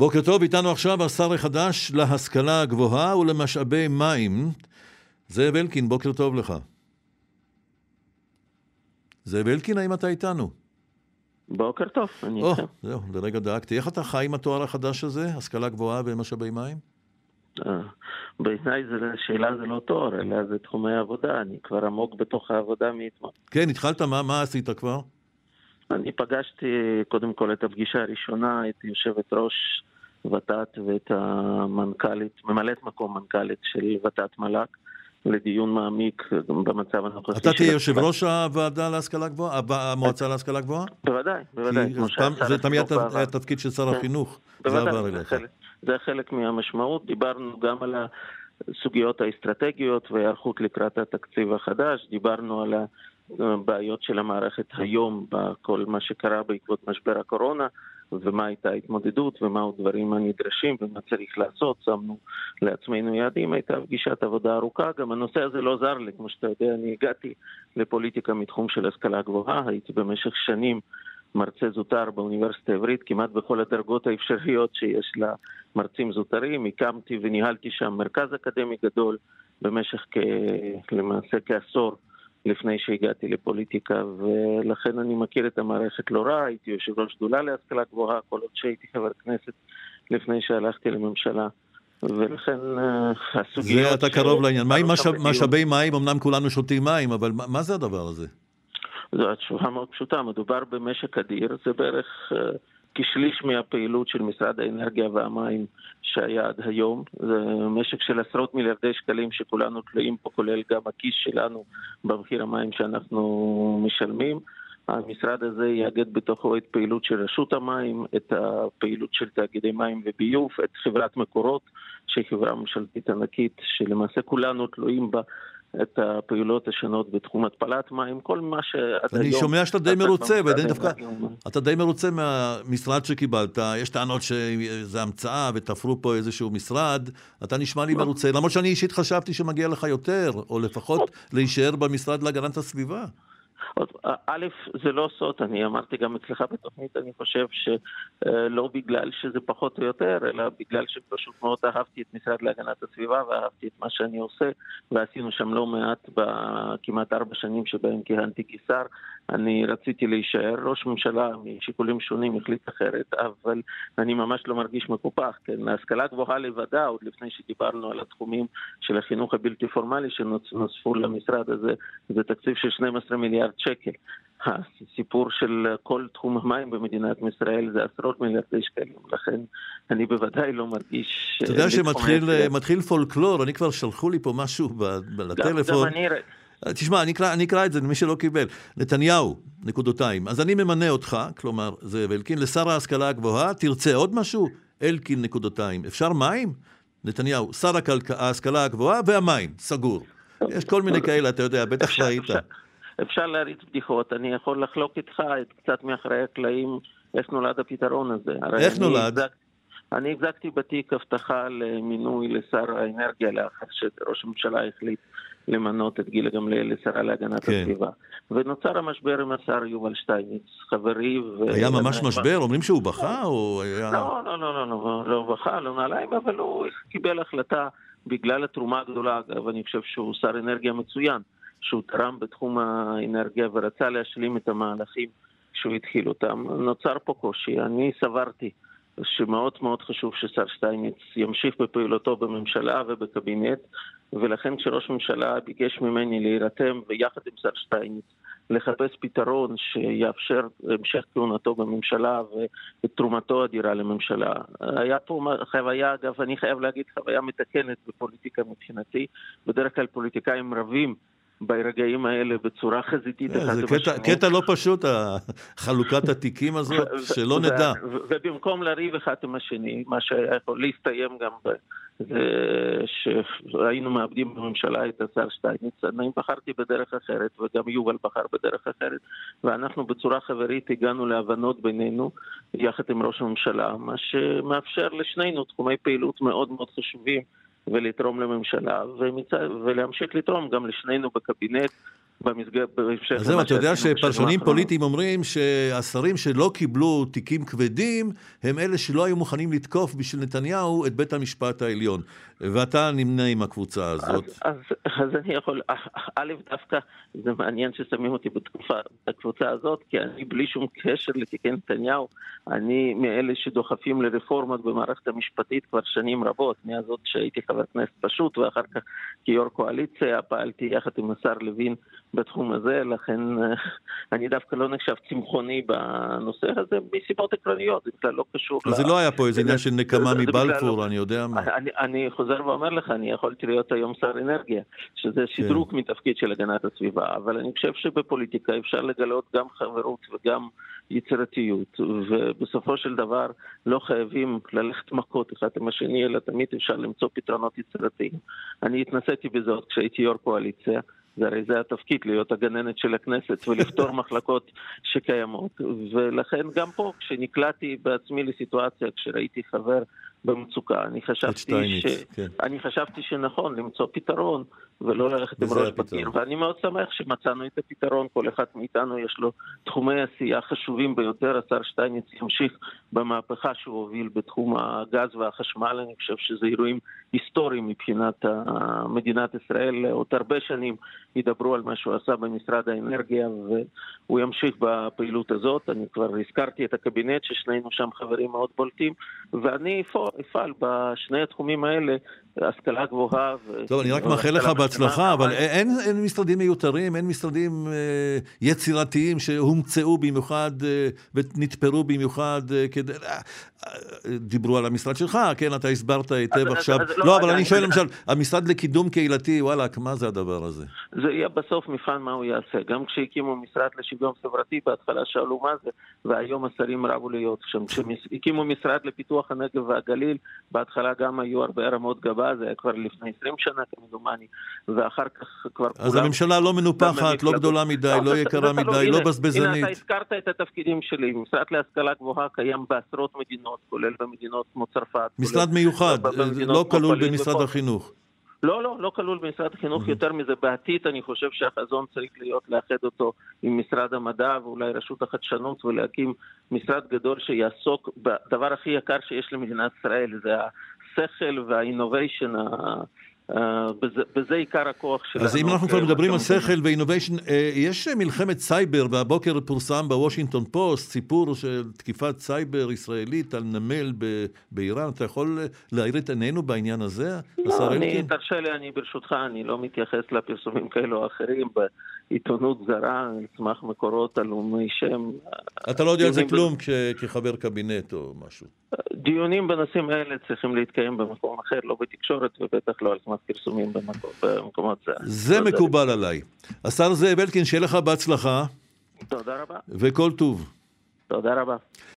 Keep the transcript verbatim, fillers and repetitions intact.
בוקר טוב, איתנו עכשיו השר החדש להשכלה הגבוהה ולמשאבי מים, זאב אלקין. בוקר טוב לך. זאב אלקין, האם אתה איתנו? בוקר טוב, אני או, איתכם. זהו, לרגע דאגתי. איך אתה חי עם התואר החדש הזה, השכלה גבוהה ומשאבי מים? בעיניי שאלה זה לא תואר, אלא זה תחומי העבודה. אני כבר עמוק בתוך העבודה מאתמול. כן, התחלת, מה, מה עשית כבר? אני פגשתי קודם כל את הפגישה הראשונה, את יושבת ראש ות"ת ואת המנכ"לית, ממלאת מקום מנכ"לית של ות"ת מל"ג, לדיון מעמיק במצב הנוכחי. אתה תהיה יושב ראש הוועדה להשכלה גבוהה, המועצה להשכלה גבוהה? בוודאי, בוודאי. זה תמיד התפקיד של שר החינוך, זה עבר אליך. זה חלק מהמשמעות. דיברנו גם על הסוגיות האסטרטגיות והיערכות לקראת התקציב החדש, דיברנו על הבעיות של המערכת היום בכל מה שקרה בעקבות משבר הקורונה, ומה הייתה ההתמודדות ומהו דברים הנדרשים ומה צריך לעשות. שמנו לעצמנו יעדים, הייתה פגישת עבודה ארוכה. גם הנושא הזה לא זר לי, כמו שאתה יודע, אני הגעתי לפוליטיקה מתחום של השכלה גבוהה, הייתי במשך שנים מרצה זוטר באוניברסיטה העברית, כמעט בכל הדרגות האפשריות שיש למרצים זוטרים. הקמתי וניהלתי שם מרכז אקדמי גדול במשך כ... למעשה כעשור לפני שהגעתי לפוליטיקה, ולכן אני מכיר את המערכת לא רע. הייתי יושב ראש שדולה להשכלה גבוהה, כל עוד שהייתי חבר כנסת לפני שהלכתי לממשלה, ולכן הסוגיות... זה אתה קרוב לעניין. מים, משאבי מים, אמנם כולנו שותים מים, אבל מה זה הדבר הזה? זו התשובה מאוד פשוטה. מדובר במשק אדיר, זה בערך כשליש מהפעילות של משרד האנרגיה והמים שהיה עד היום. זה משק של עשרות מיליארדי שקלים שכולנו תלויים פה, כולל גם הכיס שלנו במחיר המים שאנחנו משלמים. המשרד הזה יאגד בתוכו את פעילות של רשות המים, את הפעילות של תאגידי מים וביוב, את חברת מקורות, שהיא חברה ממשלתית ענקית שלמעשה כולנו תלויים בה, את הפעולות השונות בתחום התפלת מים, כל מה שעד היום... אני שומע שאתה די מרוצה, ודווקא אתה די מרוצה מהמשרד שקיבלת. יש טענות שזה המצאה ותפרו פה איזשהו משרד, אתה נשמע לי מרוצה, למרות שאני אישית חשבתי שמגיע לך יותר, או לפחות להישאר במשרד להגנת הסביבה. א', זה לא סוד, אני אמרתי גם אצלך בתוכנית, אני חושב שלא בגלל שזה פחות או יותר, אלא בגלל שפשוט מאוד אהבתי את משרד להגנת הסביבה, ואהבתי את מה שאני עושה, ועשינו שם לא מעט בכמעט ארבע שנים שבהם כיהנתי כשר. אני רציתי להישאר. ראש ממשלה משיקולים שונים החליט אחרת, אבל אני ממש לא מרגיש מקופח. כן, ההשכלה גבוהה לבדה, עוד לפני שדיברנו על התחומים של החינוך הבלתי פורמלי שנוספו למשרד הזה, זה תקציב של שנים עשר מיליארד שקל. הסיפור של כל תחום המים במדינת ישראל זה עשרות מיליארדי שקלים, לכן אני בוודאי לא מרגיש... אתה יודע שמתחיל פולקלור, אני כבר שלחו לי פה משהו לטלפון. גם אני... תשמע, אני אקרא, אני אקרא את זה למי שלא קיבל. נתניהו, נקודותיים. אז אני ממנה אותך, כלומר, זאב אלקין, לשר ההשכלה הגבוהה. תרצה עוד משהו? אלקין, נקודותיים. אפשר מים? נתניהו, שר ההשכלה הגבוהה והמים, סגור. יש כל מיני כאלה, אתה יודע, בטח ראית. אפשר להריץ בדיחות. אני יכול לחלוק איתך את קצת מאחורי הקלעים איך נולד הפתרון הזה. איך נולד? אני החזקתי בתיק הבטחה למינוי לשר האנרגיה לאחר שראש הממשלה החליט למנות את גילה גמליאל לשרה להגנת כן. הסביבה. ונוצר המשבר עם השר יובל שטייניץ, חברי. ו... היה ממש משבר? אומרים שהוא בכה? או היה... לא, לא, לא, לא, לא, לא בכה, לא נעליים, אבל הוא קיבל החלטה בגלל התרומה הגדולה, אגב, אני חושב שהוא שר אנרגיה מצוין, שהוא תרם בתחום האנרגיה ורצה להשלים את המהלכים שהוא התחיל אותם. נוצר פה קושי. אני סברתי שמאוד מאוד חשוב ששר שטייניץ ימשיך בפעילותו בממשלה ובקבינט, ולכן כשראש ממשלה ביקש ממני להירתם ויחד עם שר שטייניץ לחפש פתרון שיאפשר המשך כהונתו בממשלה ואת תרומתו אדירה לממשלה. היה פה חוויה, אגב, אני חייב להגיד, חוויה מתקנת בפוליטיקה מבחינתי. בדרך כלל פוליטיקאים רבים ברגעים האלה בצורה חזיתית. זה קטע לא פשוט, חלוקת התיקים הזאת, שלא נדע. ובמקום לריב אחד עם השני, מה שיכול להסתיים גם בזה שהיינו מאבדים בממשלה את השר שטייניץ, אני בחרתי בדרך אחרת, וגם יובל בחר בדרך אחרת, ואנחנו בצורה חברית הגענו להבנות בינינו, יחד עם ראש הממשלה, מה שמאפשר לשנינו תחומי פעילות מאוד מאוד חשובים, ולתרום לממשלה, ומצא, ולהמשיך לתרום גם לשנינו בקבינט, במסגרת... אז זהו, אתה יודע שפרשנים פוליטיים אומרים שהשרים שלא קיבלו תיקים כבדים, הם אלה שלא היו מוכנים לתקוף בשביל נתניהו את בית המשפט העליון. ואתה נמנה עם הקבוצה הזאת. אז, אז, אז אני יכול... א', דווקא זה מעניין ששמים אותי בתקופה, בקבוצה הזאת, כי אני בלי שום קשר לתיקי נתניהו, אני מאלה שדוחפים לרפורמות במערכת המשפטית כבר שנים רבות, מהזאת שהייתי חבר כנסת פשוט, ואחר כך כיו"ר קואליציה פעלתי יחד עם השר לוין בתחום הזה, לכן אני דווקא לא נחשב צמחוני בנושא הזה, מסיבות עקרוניות, זה בכלל לא קשור... אז זה לא היה פה איזה עניין של נקמה מבלפור, אני יודע מה. אני חוזר ואומר לך, אני יכולתי להיות היום שר אנרגיה, שזה שדרוג מתפקיד של הגנת הסביבה, אבל אני חושב שבפוליטיקה אפשר לגלות גם חברות וגם יצירתיות, ובסופו של דבר לא חייבים ללכת מכות אחד עם השני, אלא תמיד אפשר למצוא פתרונות יצירתיים. אני התנסיתי בזאת כשהייתי יו"ר קואליציה, זה הרי זה התפקיד להיות הגננת של הכנסת ולפתור מחלקות שקיימות, ולכן גם פה כשנקלעתי בעצמי לסיטואציה, כשראיתי חבר במצוקה, אני חשבתי, ש... כן. אני חשבתי שנכון למצוא פתרון ולא ללכת עם ראש בקיר, ואני מאוד שמח שמצאנו את הפתרון. כל אחד מאיתנו יש לו תחומי עשייה חשובים ביותר. השר שטייניץ ימשיך במהפכה שהוא הוביל בתחום הגז והחשמל, אני חושב שזה אירועים היסטוריים מבחינת מדינת ישראל. עוד הרבה שנים ידברו על מה שהוא עשה במשרד האנרגיה, והוא ימשיך בפעילות הזאת. אני כבר הזכרתי את הקבינט ששנינו שם חברים מאוד בולטים, ואני אפעל בשני התחומים האלה, השכלה גבוהה. טוב, אני רק מאחל לך בהצלחה, אבל אין, אין משרדים מיותרים, אין משרדים אה, יצירתיים שהומצאו במיוחד אה, ונתפרו במיוחד אה, כדי... אה, דיברו על המשרד שלך, כן, אתה הסברת היטב עכשיו. אז, אז לא, לא, אבל אני, אני שואל למשל, המשרד לקידום קהילתי, וואלה, מה זה הדבר הזה? זה יהיה בסוף מבחן מה הוא יעשה. גם כשהקימו משרד לשוויון חברתי, בהתחלה שאלו מה זה, והיום השרים רבו להיות שם. כשהקימו משרד לפיתוח הנגב והגליל, בהתחלה גם היו הרבה רמות גבה, זה היה כבר לפני עשרים שנה כמדומני, ואחר כך כבר... אז הממשלה לא מנופחת, לא גדולה מדי, לא יקרה מדי, לא בזבזנית. הנה, אתה הזכרת את התפקידים שלי. משרד להשכלה גבוהה קיים בעשרות מדינות, כולל במדינות כמו צרפת. משרד מיוחד, לא כלול במשרד החינוך. לא, לא, לא כלול במשרד החינוך. יותר מזה, בעתיד אני חושב שהחזון צריך להיות לאחד אותו עם משרד המדע ואולי רשות החדשנות, ולהקים משרד גדול שיעסוק בדבר הכי יקר שיש למדינת ישראל, זה השכל והאינוביישן, בזה, בזה עיקר הכוח שלנו. אז אם אנחנו כבר מדברים על שכל ואינוביישן, יש מלחמת סייבר, והבוקר פורסם בוושינגטון פוסט סיפור של תקיפת סייבר ישראלית על נמל באיראן. אתה יכול להאיר את עינינו בעניין הזה? לא, אני, תרשה לי, אני ברשותך, אני לא מתייחס לפרסומים כאלו או אחרים בעיתונות זרה, על סמך מקורות עלומי שם. אתה לא יודע על זה כלום כחבר קבינט או משהו? דיונים בנושאים האלה צריכים להתקיים במקום אחר, לא בתקשורת, ובטח לא על סמך פרסומים במקומות זה. זה מקובל עליי. השר זאב אלקין, שיהיה לך בהצלחה. תודה רבה. וכל טוב. תודה רבה.